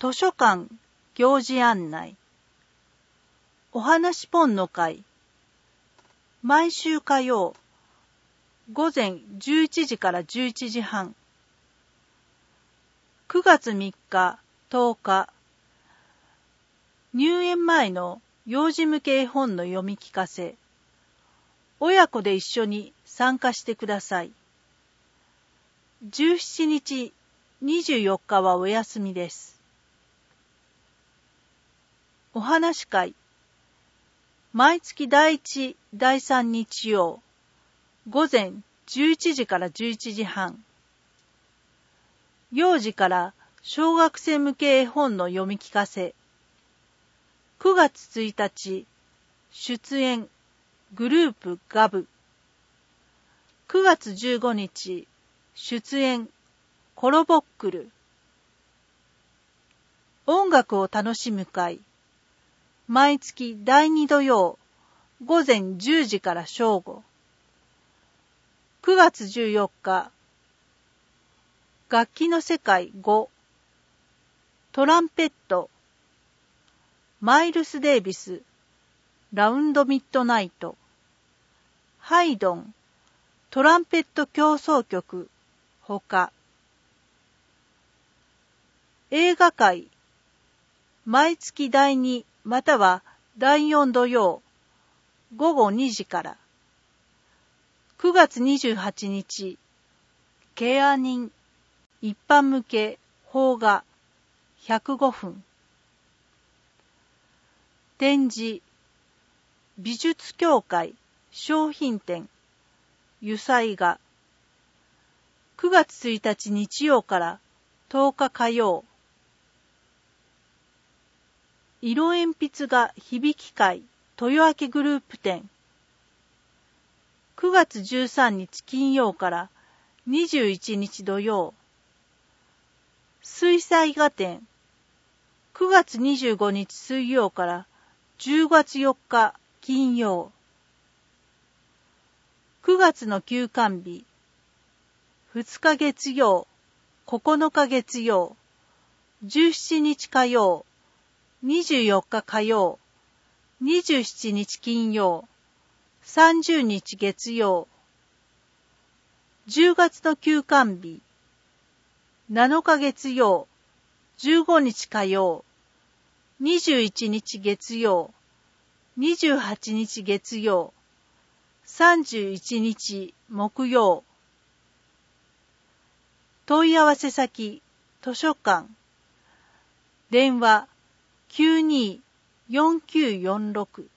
図書館行事案内。お話ポンの会。毎週火曜、午前11時から11時半。9月3日、10日。入園前の幼児向け絵本の読み聞かせ。親子で一緒に参加してください。17日、24日はお休みです。お話会。毎月第1、第3日曜、午前11時から11時半。幼児から小学生向け絵本の読み聞かせ。9月1日、出演、グループガブ。9月15日、出演、コロボックル。音楽を楽しむ会。毎月第2土曜、午前10時から正午。9月14日、楽器の世界5、トランペット、マイルス・デイビス、ラウンド・ミッドナイト、ハイドン、トランペット協奏曲、ほか。映画会、毎月第2または第4土曜、午後2時から。9月28日、ケア人、一般向け、邦画、105分。展示、美術協会、商品展、油彩画。9月1日日曜から10日火曜。色鉛筆画響き会豊明グループ展。9月13日金曜から21日土曜。水彩画展。9月25日水曜から10月4日金曜。9月の休館日。2日月曜、9日月曜、17日火曜、24日火曜、27日金曜、30日月曜。10月の休館日。7日月曜、15日火曜、21日月曜、28日月曜、31日木曜。問い合わせ先、図書館。電話、92-4946